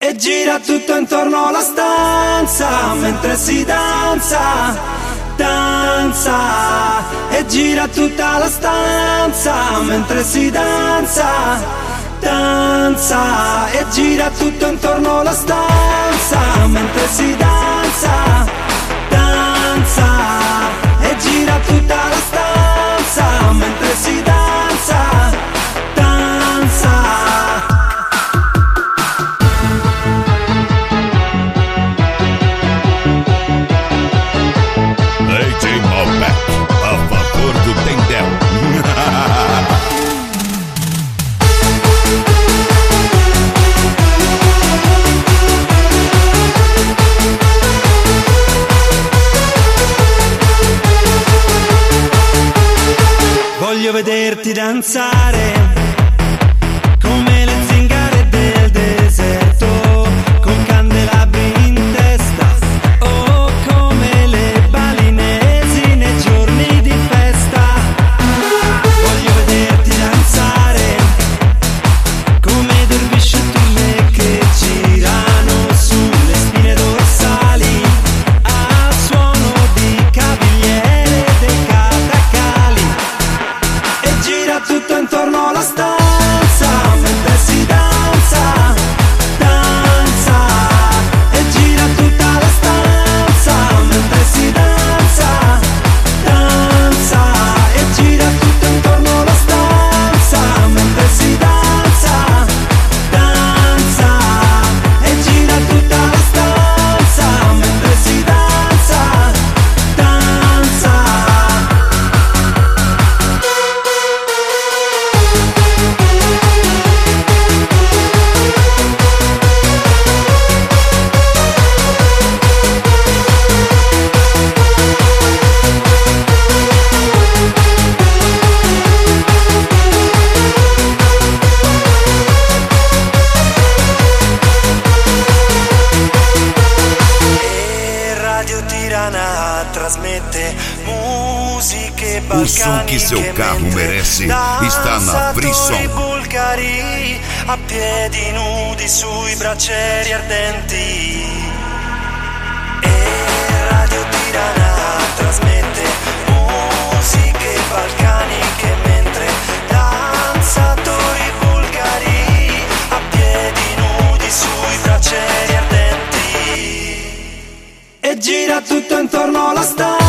E gira tutto intorno alla stanza mentre si danza, danza. E gira tutta la stanza mentre si danza, danza. E gira tutto intorno alla stanza mentre si danza, danza. E gira tutta la stanza mentre si danza, danza. A favor do Tendel. Voglio vederti danzare come le zingare del deserto, con candelabri in testa, o come le balinesi nei giorni di festa. Voglio vederti danzare come dervisci e turne che girano sulle spine dorsali al suono di cavigliere dei catacali. E gira tutto intorno alla stanza mentre si danza, danza. E gira tutta la stanza mentre si danza, danza. E gira tutto intorno alla stanza mentre si danza, danza. E gira tutta la stanza mentre si danza, danza. E Radio Tirana trasmette musiche O som que seu balcaniche carro mentre merece está na danzatori Frisson. bulgari a piedi nudi sui braccieri ardenti. E Radio Tirana trasmette musiche balcaniche mentre danzatori bulgari a piedi nudi sui braccieri ardenti. E gira tutto intorno alla stanza